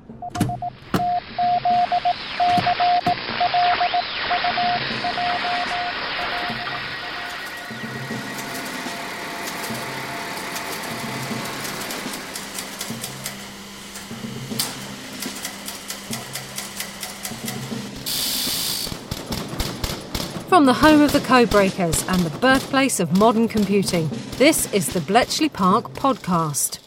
From the home of the Codebreakers and the birthplace of modern computing, this is the Bletchley Park Podcast.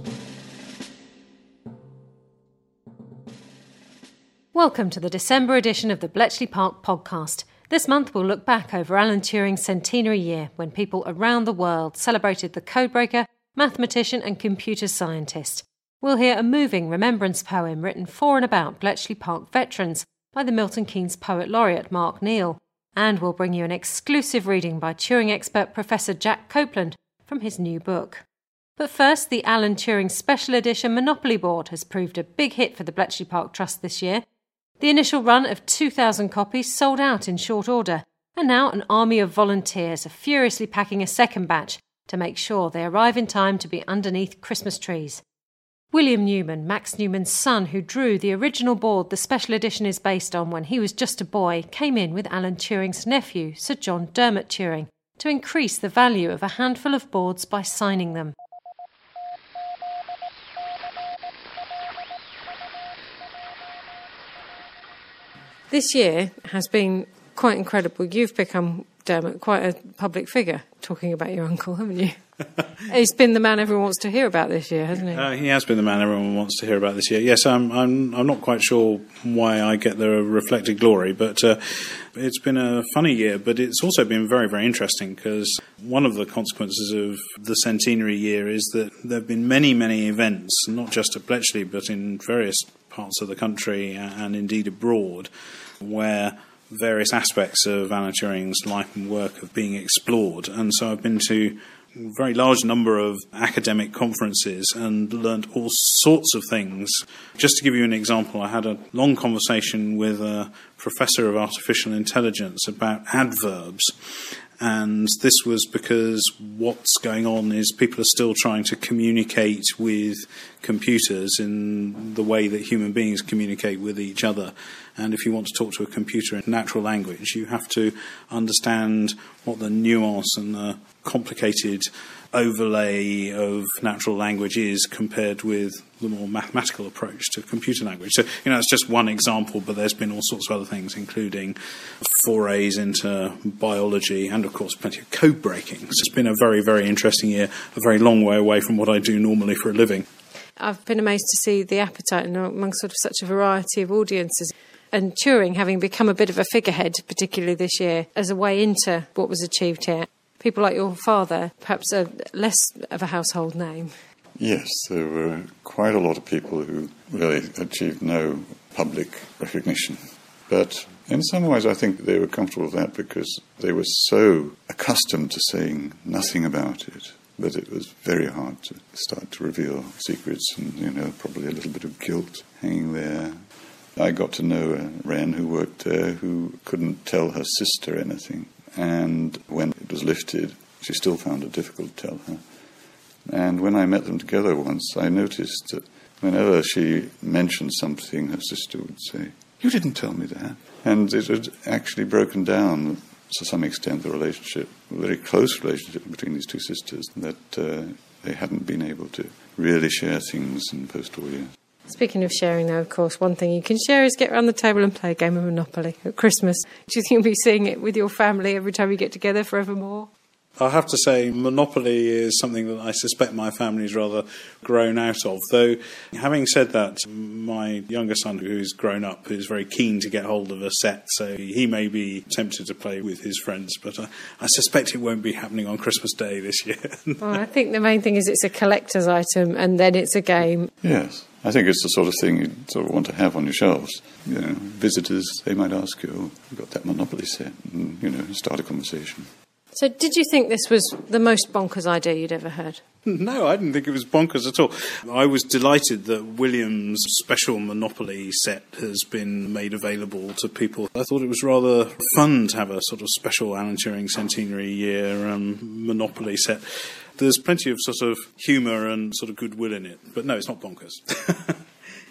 Welcome to the December edition of the Bletchley Park Podcast. This month we'll look back over Alan Turing's centenary year when people around the world celebrated the codebreaker, mathematician and computer scientist. We'll hear a moving remembrance poem written for and about Bletchley Park veterans by the Milton Keynes Poet Laureate Mark Neal. And we'll bring you an exclusive reading by Turing expert Professor Jack Copeland from his new book. But first, the Alan Turing Special Edition Monopoly board has proved a big hit for the Bletchley Park Trust this year. The initial run of 2,000 copies sold out in short order, and now an army of volunteers are furiously packing a second batch to make sure they arrive in time to be underneath Christmas trees. William Newman, Max Newman's son, who drew the original board the special edition is based on when he was just a boy, came in with Alan Turing's nephew, Sir John Dermot Turing, to increase the value of a handful of boards by signing them. This year has been quite incredible. You've become, Dermot, quite a public figure, talking about your uncle, haven't you? He's been the man everyone wants to hear about this year, hasn't he? He has been the man everyone wants to hear about this year. Yes, I'm not quite sure why I get the reflected glory, but it's been a funny year, but it's also been very, very interesting because one of the consequences of the centenary year is that there have been many, many events, not just at Bletchley, but in various parts of the country and indeed abroad, where various aspects of Alan Turing's life and work are being explored. And so I've been to a very large number of academic conferences and learnt all sorts of things. Just to give you an example, I had a long conversation with a professor of artificial intelligence about adverbs. And this was because what's going on is people are still trying to communicate with computers in the way that human beings communicate with each other. And if you want to talk to a computer in natural language, you have to understand what the nuance and the complicated overlay of natural language is compared with the more mathematical approach to computer language. So, it's just one example, but there's been all sorts of other things, including forays into biology and, of course, plenty of code breaking. So it's been a very, very interesting year, a very long way away from what I do normally for a living. I've been amazed to see the appetite among sort of such a variety of audiences. And Turing having become a bit of a figurehead, particularly this year, as a way into what was achieved here. People like your father, perhaps less of a household name. Yes, there were quite a lot of people who really achieved no public recognition. But in some ways I think they were comfortable with that because they were so accustomed to saying nothing about it that it was very hard to start to reveal secrets and, probably a little bit of guilt hanging there. I got to know a Wren who worked there who couldn't tell her sister anything. And when it was lifted, she still found it difficult to tell her. And when I met them together once, I noticed that whenever she mentioned something, her sister would say, "You didn't tell me that." And it had actually broken down, to some extent, the relationship, a very close relationship between these two sisters, that they hadn't been able to really share things in post-war years. Speaking of sharing, though, of course, one thing you can share is get around the table and play a game of Monopoly at Christmas. Do you think you'll be seeing it with your family every time you get together forevermore? I have to say, Monopoly is something that I suspect my family's rather grown out of. Though, having said that, my younger son, who's grown up, is very keen to get hold of a set, so he may be tempted to play with his friends, but I suspect it won't be happening on Christmas Day this year. Well, I think the main thing is it's a collector's item, and then it's a game. Yes. I think it's the sort of thing you sort of want to have on your shelves. Visitors, they might ask you, "You've got that Monopoly set," and, start a conversation. So did you think this was the most bonkers idea you'd ever heard? No, I didn't think it was bonkers at all. I was delighted that William's special Monopoly set has been made available to people. I thought it was rather fun to have a sort of special Alan Turing centenary year Monopoly set. There's plenty of sort of humour and sort of goodwill in it, but no, it's not bonkers.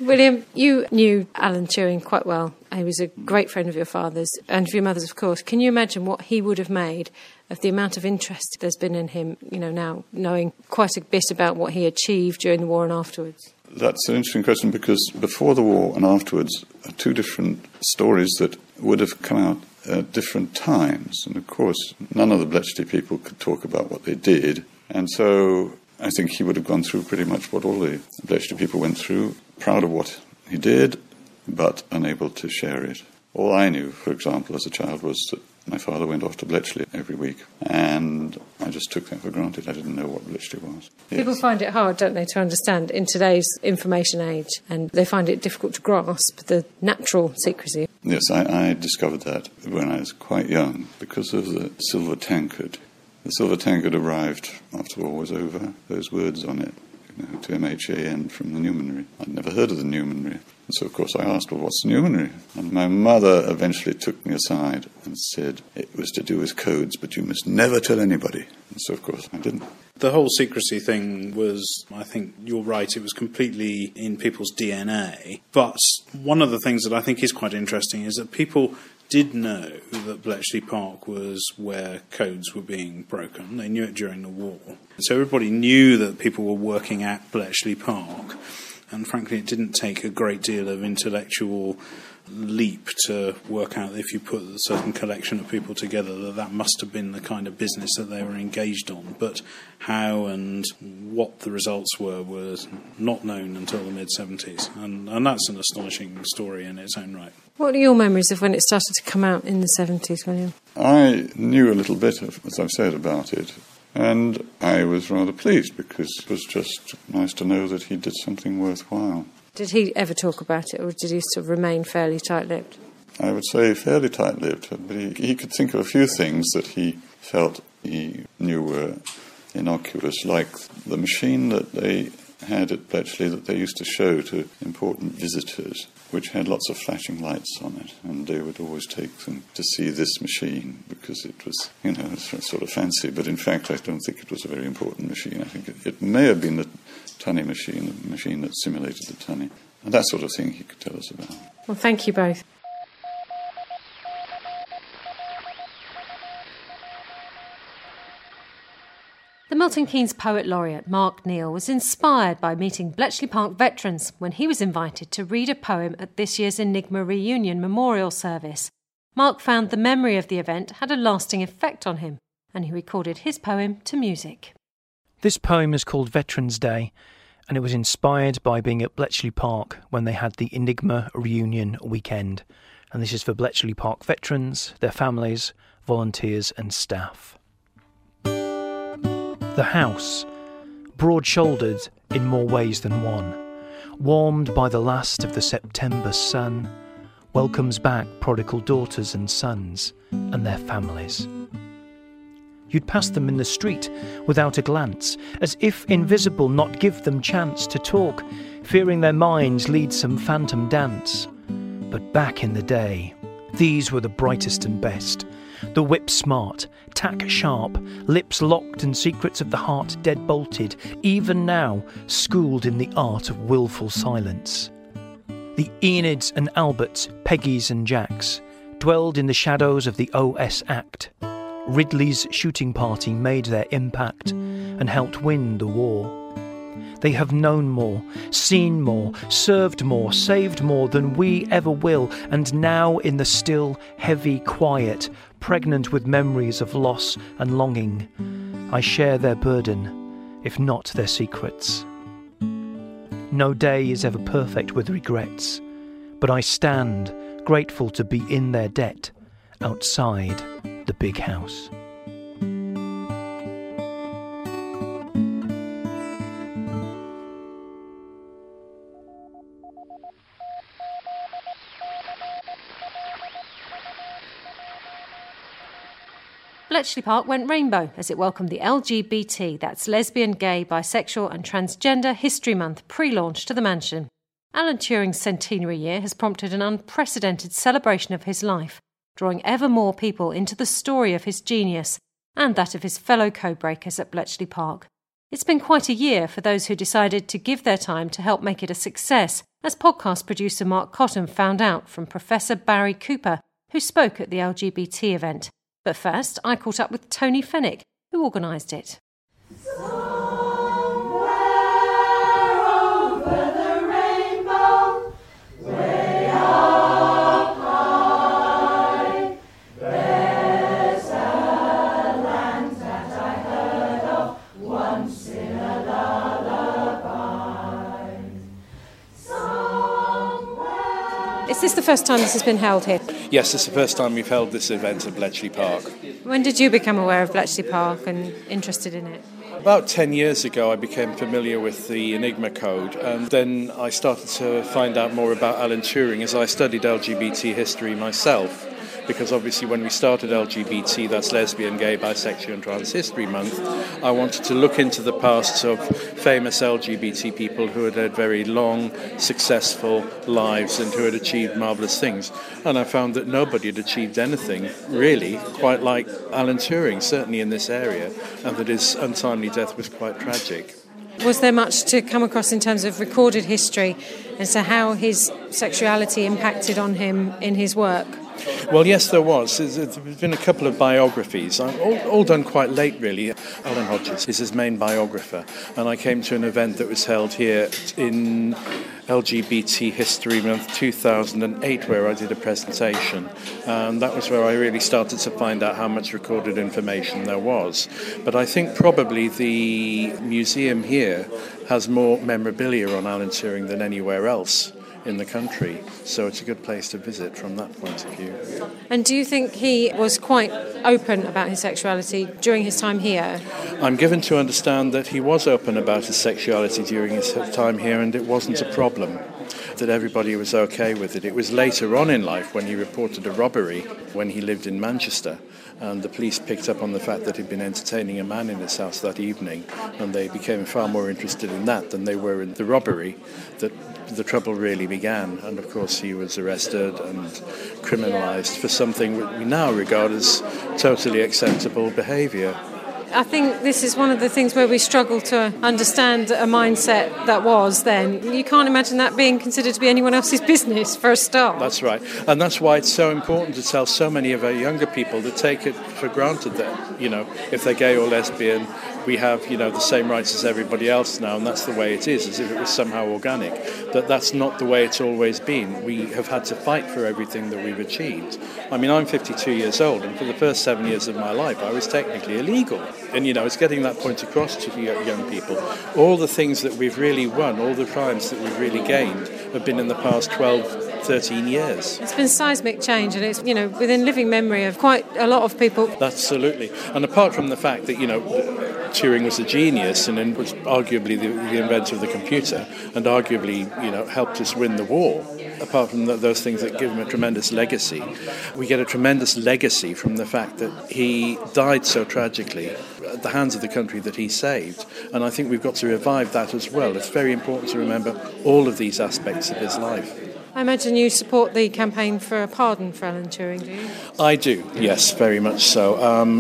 William, you knew Alan Turing quite well. He was a great friend of your father's and of your mother's, of course. Can you imagine what he would have made of the amount of interest there's been in him, now knowing quite a bit about what he achieved during the war and afterwards? That's an interesting question, because before the war and afterwards are two different stories that would have come out at different times. And of course, none of the Bletchley people could talk about what they did. And so I think he would have gone through pretty much what all the Bletchley people went through, proud of what he did, but unable to share it. All I knew, for example, as a child, was that my father went off to Bletchley every week, and I just took that for granted. I didn't know what Bletchley was. Yes. People find it hard, don't they, to understand in today's information age, and they find it difficult to grasp the natural secrecy. Yes, I discovered that when I was quite young because of the silver tankard. The silver tankard arrived after the war was over, those words on it, to MHAN from the numerary. I'd never heard of the numerary. And so, of course, I asked, well, what's the numerary? And my mother eventually took me aside and said it was to do with codes, but you must never tell anybody. And so, of course, I didn't. The whole secrecy thing was, I think you're right, it was completely in people's DNA. But one of the things that I think is quite interesting is that people did know that Bletchley Park was where codes were being broken. They knew it during the war. So everybody knew that people were working at Bletchley Park. And frankly, it didn't take a great deal of intellectual leap to work out, if you put a certain collection of people together, that must have been the kind of business that they were engaged on. But how and what the results were was not known until the mid-70s. And that's an astonishing story in its own right. What are your memories of when it started to come out in the 70s, William? I knew a little bit, as I've said, about it. And I was rather pleased because it was just nice to know that he did something worthwhile. Did he ever talk about it, or did he sort of remain fairly tight-lipped? I would say fairly tight-lipped, but he could think of a few things that he felt he knew were innocuous, like the machine that they had at Bletchley that they used to show to important visitors, which had lots of flashing lights on it, and they would always take them to see this machine because it was, sort of fancy, but in fact I don't think it was a very important machine. I think it may have been the Tunney machine, the machine that simulated the Tunney, and that sort of thing he could tell us about. Well, thank you both. The Milton Keynes Poet Laureate Mark Neal was inspired by meeting Bletchley Park veterans when he was invited to read a poem at this year's Enigma Reunion Memorial Service. Mark found the memory of the event had a lasting effect on him, and he recorded his poem to music. This poem is called Veterans Day, and it was inspired by being at Bletchley Park when they had the Enigma Reunion weekend. And this is for Bletchley Park veterans, their families, volunteers and staff. The house, broad-shouldered in more ways than one, warmed by the last of the September sun, welcomes back prodigal daughters and sons and their families. You'd pass them in the street without a glance, as if invisible not give them chance to talk, fearing their minds lead some phantom dance. But back in the day, these were the brightest and best, the whip smart, tack sharp, lips locked and secrets of the heart dead bolted, even now schooled in the art of willful silence. The Enids and Alberts, Peggys and Jacks, dwelled in the shadows of the OS Act. Ridley's shooting party made their impact and helped win the war. They have known more, seen more, served more, saved more than we ever will, and now in the still, heavy quiet, pregnant with memories of loss and longing, I share their burden, if not their secrets. No day is ever perfect with regrets, but I stand, grateful to be in their debt, outside the big house. Bletchley Park went rainbow as it welcomed the LGBT, that's Lesbian, Gay, Bisexual and Transgender History Month pre-launch to the mansion. Alan Turing's centenary year has prompted an unprecedented celebration of his life, drawing ever more people into the story of his genius and that of his fellow codebreakers at Bletchley Park. It's been quite a year for those who decided to give their time to help make it a success, as podcast producer Mark Cotton found out from Professor Barry Cooper, who spoke at the LGBT event. But first, I caught up with Tony Fenwick, who organised it. Is this the first time this has been held here? Yes, it's the first time we've held this event at Bletchley Park. When did you become aware of Bletchley Park and interested in it? About 10 years ago I became familiar with the Enigma Code, and then I started to find out more about Alan Turing as I studied LGBT history myself. Because obviously when we started LGBT, that's Lesbian, Gay, Bisexual and Trans History Month, I wanted to look into the pasts of famous LGBT people who had had very long, successful lives and who had achieved marvellous things. And I found that nobody had achieved anything, really, quite like Alan Turing, certainly in this area, and that his untimely death was quite tragic. Was there much to come across in terms of recorded history as to how his sexuality impacted on him in his work? Well, yes, there was. There's been a couple of biographies, all done quite late, really. Alan Hodges is his main biographer, and I came to an event that was held here in LGBT History Month 2008 where I did a presentation, and that was where I really started to find out how much recorded information there was. But I think probably the museum here has more memorabilia on Alan Turing than anywhere else in the country, so it's a good place to visit from that point of view. And do you think he was quite open about his sexuality during his time here? I'm given to understand that he was open about his sexuality during his time here, and it wasn't a problem, that everybody was okay with it. It was later on in life when he reported a robbery when he lived in Manchester, and the police picked up on the fact that he'd been entertaining a man in his house that evening, and they became far more interested in that than they were in the robbery, that the trouble really began. And of course he was arrested and criminalised for something we now regard as totally acceptable behaviour. I think this is one of the things where we struggle to understand a mindset that was then. You can't imagine that being considered to be anyone else's business, for a start. That's right. And that's why it's so important to tell so many of our younger people to take it for granted that, if they're gay or lesbian, we have, the same rights as everybody else now, and that's the way it is, as if it was somehow organic. That's not the way it's always been. We have had to fight for everything that we've achieved. I mean, I'm 52 years old, and for the first 7 years of my life, I was technically illegal. And, it's getting that point across to young people. All the things that we've really won, all the triumphs that we've really gained, have been in the past 12, 13 years. It's been seismic change, and it's, within living memory of quite a lot of people. Absolutely. And apart from the fact that, Turing was a genius and was arguably the inventor of the computer and arguably, helped us win the war. Apart from those things that give him a tremendous legacy, we get a tremendous legacy from the fact that he died so tragically at the hands of the country that he saved. And I think we've got to revive that as well. It's very important to remember all of these aspects of his life. I imagine you support the campaign for a pardon for Alan Turing, do you? I do, yes, very much so.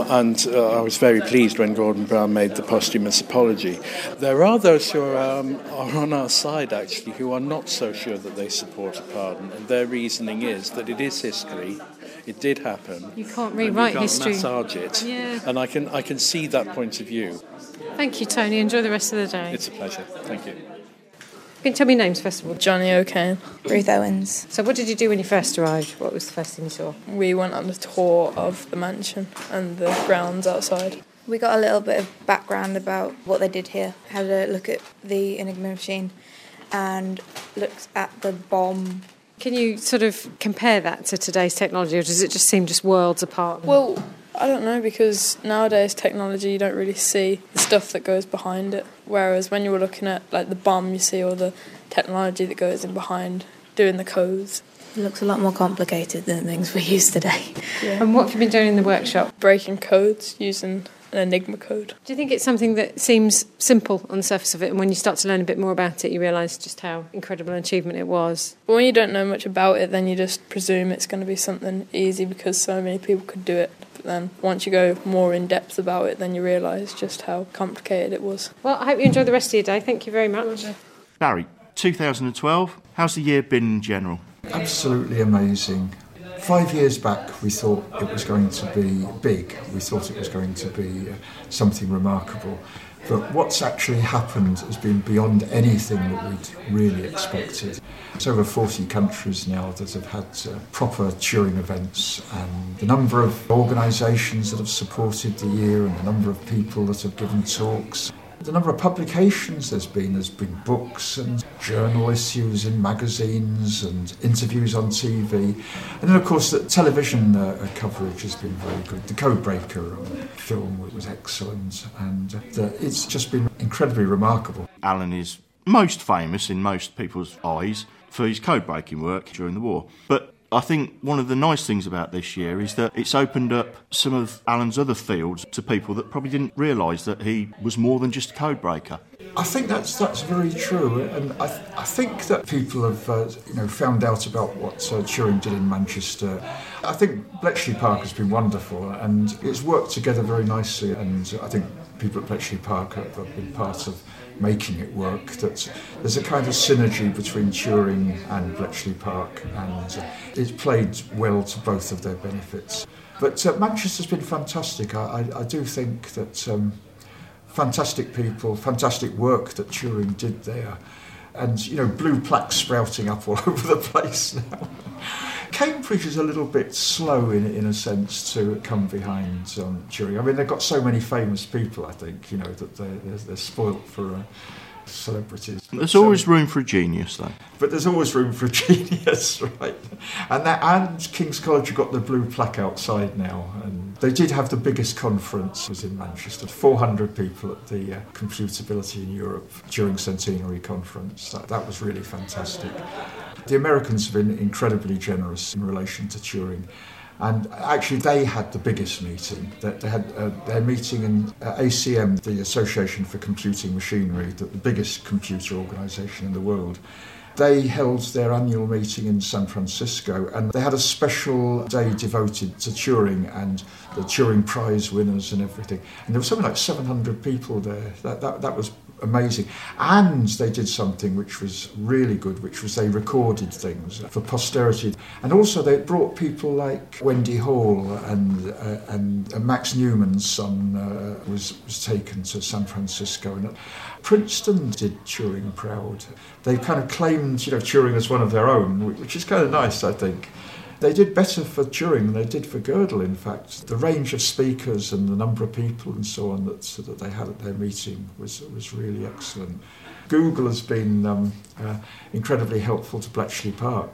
I was very pleased when Gordon Brown made the posthumous apology. There are those who are on our side, actually, who are not so sure that they support a pardon. And their reasoning is that it is history. It did happen. You can't rewrite history. You can't massage it. Yeah. And I can see that point of view. Thank you, Tony. Enjoy the rest of the day. It's a pleasure. Thank you. Can you tell me names, first of all? Johnny O'Kane. Ruth Owens. So what did you do when you first arrived? What was the first thing you saw? We went on a tour of the mansion and the grounds outside. We got a little bit of background about what they did here. Had a look at the Enigma machine and looked at the bomb. Can you sort of compare that to today's technology, or does it just seem just worlds apart? Well, I don't know, because nowadays technology, you don't really see the stuff that goes behind it. Whereas when you were looking at like the bomb, you see all the technology that goes in behind doing the codes. It looks a lot more complicated than things we use today. Yeah. And what have you been doing in the workshop? Breaking codes using an Enigma code. Do you think it's something that seems simple on the surface of it, and when you start to learn a bit more about it, you realise just how incredible an achievement it was? But when you don't know much about it, then you just presume it's going to be something easy because so many people could do it. But then once you go more in depth about it, then you realise just how complicated it was. Well, I hope you enjoy the rest of your day. Thank you very much. Barry, 2012. How's the year been in general? Absolutely amazing. 5 years back, we thought it was going to be big. We thought it was going to be something remarkable. But what's actually happened has been beyond anything that we'd really expected. It's over 40 countries now that have had proper Turing events, and the number of organisations that have supported the year and the number of people that have given talks. The number of publications there's been books and journal issues in magazines and interviews on TV. And then, of course, the television coverage has been very good. The Codebreaker film was excellent, and it's just been incredibly remarkable. Alan is most famous in most people's eyes for his code-breaking work during the war. But I think one of the nice things about this year is that it's opened up some of Alan's other fields to people that probably didn't realise that he was more than just a code breaker. I think that's very true, and I think that people have found out about what Turing did in Manchester. I think Bletchley Park has been wonderful, and it's worked together very nicely, and I think people at Bletchley Park have been part of making it work. That there's a kind of synergy between Turing and Bletchley Park, and it's played well to both of their benefits. But Manchester's been fantastic. I do think that fantastic people, fantastic work that Turing did there, and blue plaques sprouting up all over the place now. Cambridge is a little bit slow in a sense to come behind Turing. I mean, they've got so many famous people, I think, that they're spoilt for celebrities. There's always room for a genius, though. But there's always room for a genius, right? And King's College have got the blue plaque outside now. And they did have the biggest conference, was in Manchester. 400 people at the Computability in Europe during Centenary Conference. That was really fantastic. The Americans have been incredibly generous in relation to Turing. And actually, they had the biggest meeting. They had their meeting in ACM, the Association for Computing Machinery, the biggest computer organisation in the world. They held their annual meeting in San Francisco, and they had a special day devoted to Turing and the Turing Prize winners and everything. And there was something like 700 people there. That was amazing. And they did something which was really good, which was they recorded things for posterity. And also they brought people like Wendy Hall, and Max Newman's son was taken to San Francisco. And Princeton did Turing proud. They kind of claimed, Turing as one of their own, which is kind of nice, I think. They did better for Turing than they did for Gödel, in fact. The range of speakers and the number of people and so on that they had at their meeting was really excellent. Google has been incredibly helpful to Bletchley Park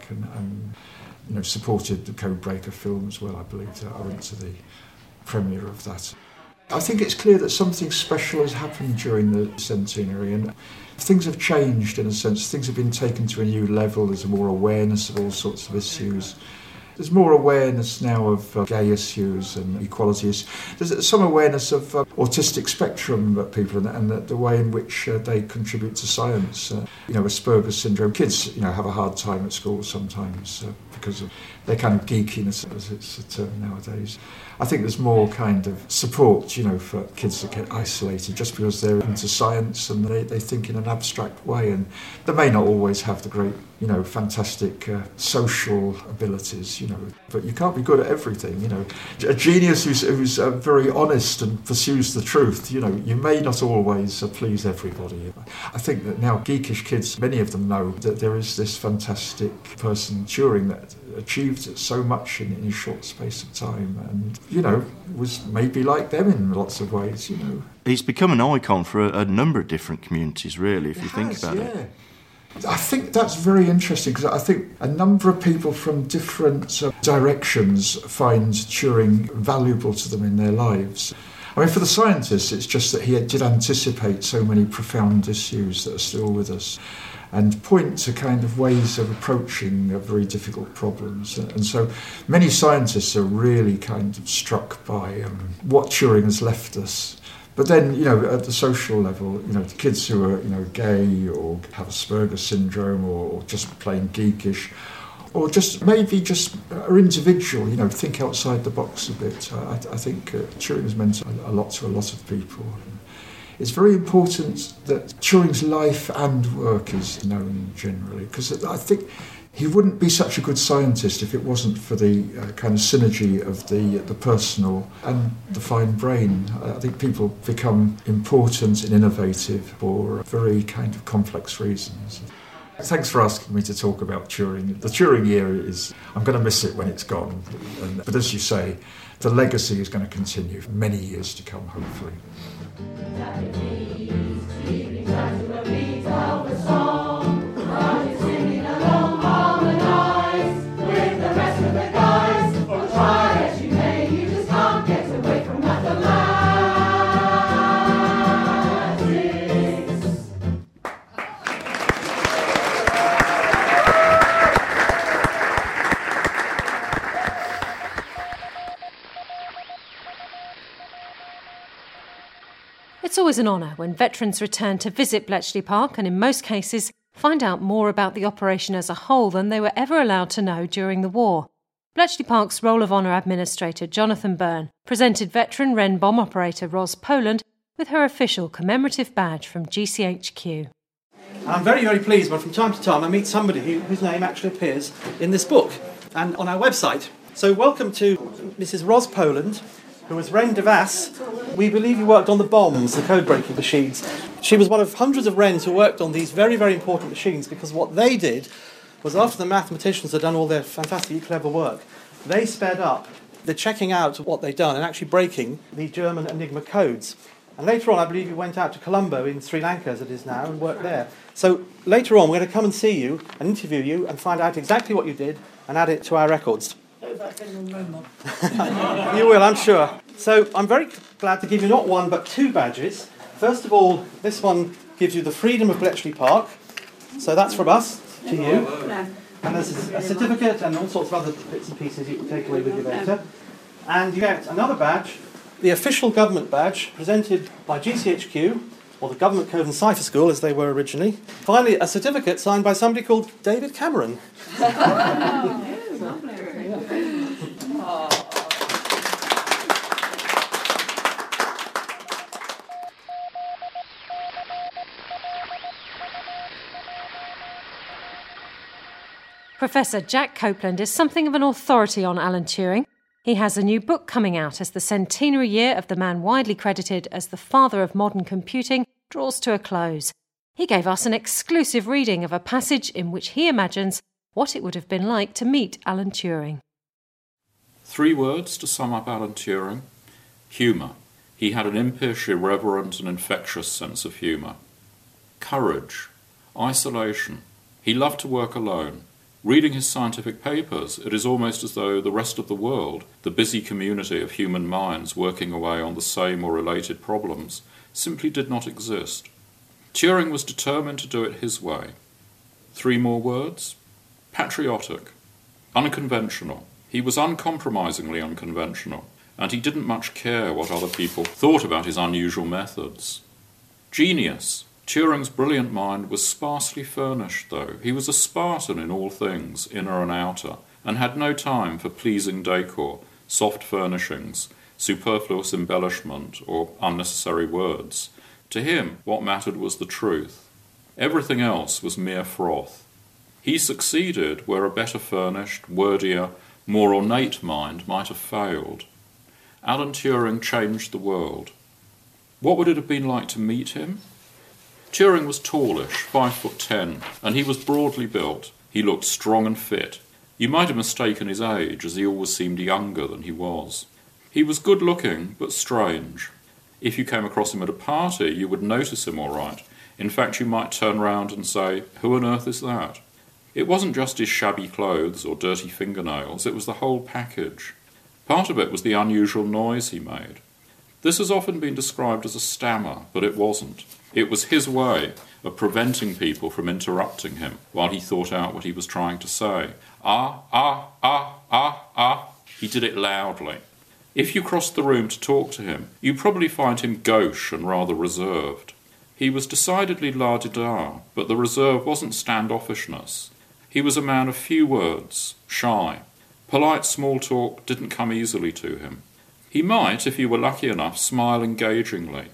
and supported the Codebreaker film as well, I believe. I went to the premiere of that. I think it's clear that something special has happened during the centenary, and things have changed in a sense. Things have been taken to a new level. There's more awareness of all sorts of issues. There's more awareness now of gay issues and equality issues. There's some awareness of autistic spectrum people and the way in which they contribute to science. Asperger's syndrome. Kids, have a hard time at school sometimes because of their kind of geekiness, as it's a term nowadays. I think there's more kind of support, for kids that get isolated just because they're into science and they think in an abstract way, and they may not always have the great, fantastic social abilities, but you can't be good at everything, A genius who's very honest and pursues the truth, you may not always please everybody. I think that now geekish kids, many of them know that there is this fantastic person, Turing, that achieved so much in a short space of time and, was maybe like them in lots of ways, He's become an icon for a number of different communities, really, if you think about it. I think that's very interesting because I think a number of people from different directions find Turing valuable to them in their lives. I mean, for the scientists, it's just that he did anticipate so many profound issues that are still with us and point to kind of ways of approaching very difficult problems. And so many scientists are really kind of struck by what Turing has left us. But then, at the social level, the kids who are, gay or have Asperger's syndrome or just plain geekish, or just maybe just are individual, think outside the box a bit. I think Turing has meant a lot to a lot of people. it's very important that Turing's life and work is known generally, because I think he wouldn't be such a good scientist if it wasn't for the kind of synergy of the personal and the fine brain. I think people become important and innovative for very kind of complex reasons. Thanks for asking me to talk about Turing. The Turing year I'm going to miss it when it's gone. But as you say, the legacy is going to continue for many years to come, hopefully. It's always an honour when veterans return to visit Bletchley Park and, in most cases, find out more about the operation as a whole than they were ever allowed to know during the war. Bletchley Park's Roll of Honour Administrator Jonathan Byrne presented veteran Wren bomb operator Ros Poland with her official commemorative badge from GCHQ. I'm very, very pleased when from time to time I meet somebody whose name actually appears in this book and on our website. So welcome to Mrs. Ros Poland, who was Wren de Vass. We believe you worked on the bombs, the code-breaking machines. She was one of hundreds of Wrens who worked on these very, very important machines, because what they did was, after the mathematicians had done all their fantastically clever work, they sped up the checking out of what they'd done and actually breaking the German Enigma codes. And later on, I believe you went out to Colombo in Sri Lanka, as it is now, and worked there. So later on, we're going to come and see you and interview you and find out exactly what you did and add it to our records. You will, I'm sure. So I'm very glad to give you not one but two badges. First of all, this one gives you the freedom of Bletchley Park. So that's from us to you. And there's a certificate and all sorts of other bits and pieces you can take away with you later. And you get another badge, the official government badge, presented by GCHQ, or the Government Code and Cipher School as they were originally. Finally, a certificate signed by somebody called David Cameron. Professor Jack Copeland is something of an authority on Alan Turing. He has a new book coming out as the centenary year of the man widely credited as the father of modern computing draws to a close. He gave us an exclusive reading of a passage in which he imagines what it would have been like to meet Alan Turing. 3 words to sum up Alan Turing. Humour. He had an impish, irreverent and infectious sense of humour. Courage. Isolation. He loved to work alone. Reading his scientific papers, it is almost as though the rest of the world, the busy community of human minds working away on the same or related problems, simply did not exist. Turing was determined to do it his way. 3 more words. Patriotic. Unconventional. He was uncompromisingly unconventional, and he didn't much care what other people thought about his unusual methods. Genius. Turing's brilliant mind was sparsely furnished, though. He was a Spartan in all things, inner and outer, and had no time for pleasing decor, soft furnishings, superfluous embellishment, or unnecessary words. To him, what mattered was the truth. Everything else was mere froth. He succeeded where a better furnished, wordier, more ornate mind might have failed. Alan Turing changed the world. What would it have been like to meet him? Turing was tallish, 5'10", and he was broadly built. He looked strong and fit. You might have mistaken his age, as he always seemed younger than he was. He was good-looking, but strange. If you came across him at a party, you would notice him all right. In fact, you might turn round and say, "Who on earth is that?" It wasn't just his shabby clothes or dirty fingernails, it was the whole package. Part of it was the unusual noise he made. This has often been described as a stammer, but it wasn't. It was his way of preventing people from interrupting him while he thought out what he was trying to say. Ah, ah, ah, ah, ah. He did it loudly. If you crossed the room to talk to him, you'd probably find him gauche and rather reserved. He was decidedly la-di-da, but the reserve wasn't standoffishness. He was a man of few words, shy. Polite small talk didn't come easily to him. He might, if you were lucky enough, smile engagingly.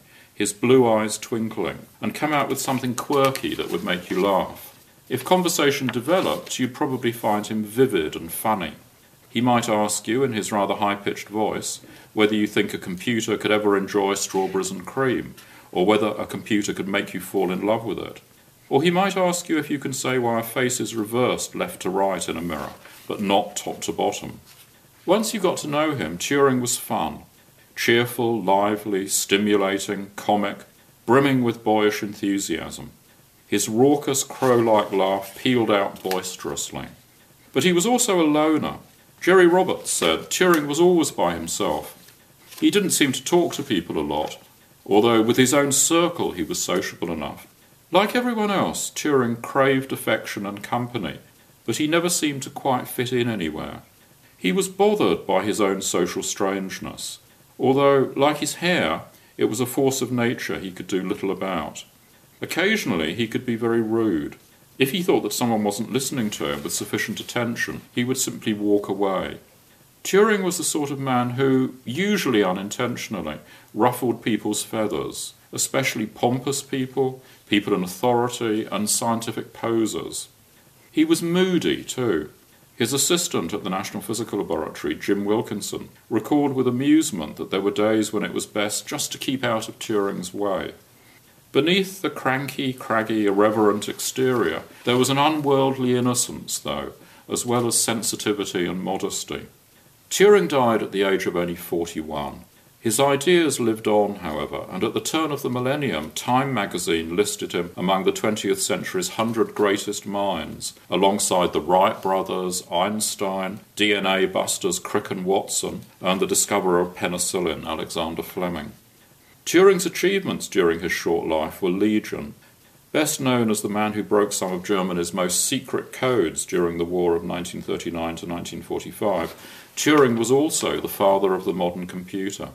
his blue eyes twinkling, and come out with something quirky that would make you laugh. If conversation developed, you'd probably find him vivid and funny. He might ask you, in his rather high-pitched voice, whether you think a computer could ever enjoy strawberries and cream, or whether a computer could make you fall in love with it. Or he might ask you if you can say why a face is reversed left to right in a mirror, but not top to bottom. Once you got to know him, Turing was fun. Cheerful, lively, stimulating, comic, brimming with boyish enthusiasm. His raucous, crow-like laugh pealed out boisterously. But he was also a loner. Jerry Roberts said Turing was always by himself. He didn't seem to talk to people a lot, although with his own circle he was sociable enough. Like everyone else, Turing craved affection and company, but he never seemed to quite fit in anywhere. He was bothered by his own social strangeness, although, like his hair, it was a force of nature he could do little about. Occasionally he could be very rude. If he thought that someone wasn't listening to him with sufficient attention, he would simply walk away. Turing was the sort of man who, usually unintentionally, ruffled people's feathers, especially pompous people, people in authority, and scientific posers. He was moody, too. His assistant at the National Physical Laboratory, Jim Wilkinson, recalled with amusement that there were days when it was best just to keep out of Turing's way. Beneath the cranky, craggy, irreverent exterior, there was an unworldly innocence, though, as well as sensitivity and modesty. Turing died at the age of only 41. His ideas lived on, however, and at the turn of the millennium, Time magazine listed him among the 20th century's 100 greatest minds, alongside the Wright brothers, Einstein, DNA busters Crick and Watson, and the discoverer of penicillin, Alexander Fleming. Turing's achievements during his short life were legion. Best known as the man who broke some of Germany's most secret codes during the war of 1939 to 1945, Turing was also the father of the modern computer.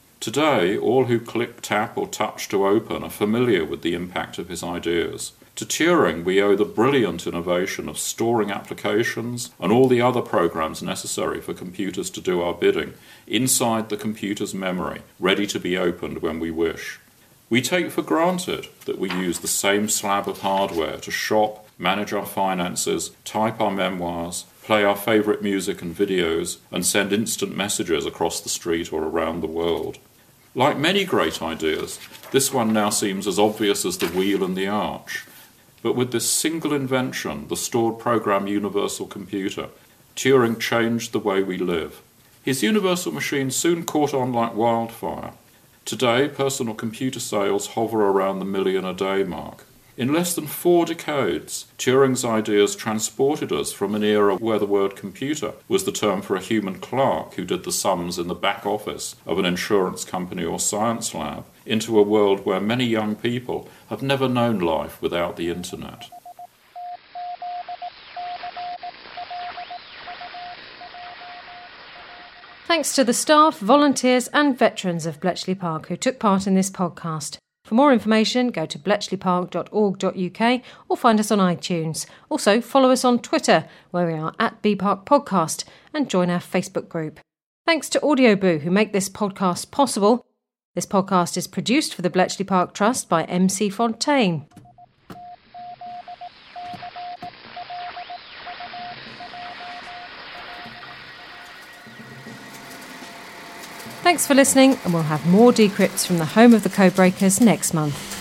Today, all who click, tap, or touch to open are familiar with the impact of his ideas. To Turing, we owe the brilliant innovation of storing applications and all the other programs necessary for computers to do our bidding inside the computer's memory, ready to be opened when we wish. We take for granted that we use the same slab of hardware to shop, manage our finances, type our memoirs, play our favourite music and videos, and send instant messages across the street or around the world. Like many great ideas, this one now seems as obvious as the wheel and the arch. But with this single invention, the stored program universal computer, Turing changed the way we live. His universal machine soon caught on like wildfire. Today, personal computer sales hover around the million-a-day mark. In less than 4 decades, Turing's ideas transported us from an era where the word computer was the term for a human clerk who did the sums in the back office of an insurance company or science lab, into a world where many young people have never known life without the internet. Thanks to the staff, volunteers and veterans of Bletchley Park who took part in this podcast. For more information, go to bletchleypark.org.uk or find us on iTunes. Also, follow us on Twitter, where we are at BParkPodcast, and join our Facebook group. Thanks to Audioboo, who make this podcast possible. This podcast is produced for the Bletchley Park Trust by MC Fontaine. Thanks for listening, and we'll have more decrypts from the home of the Codebreakers next month.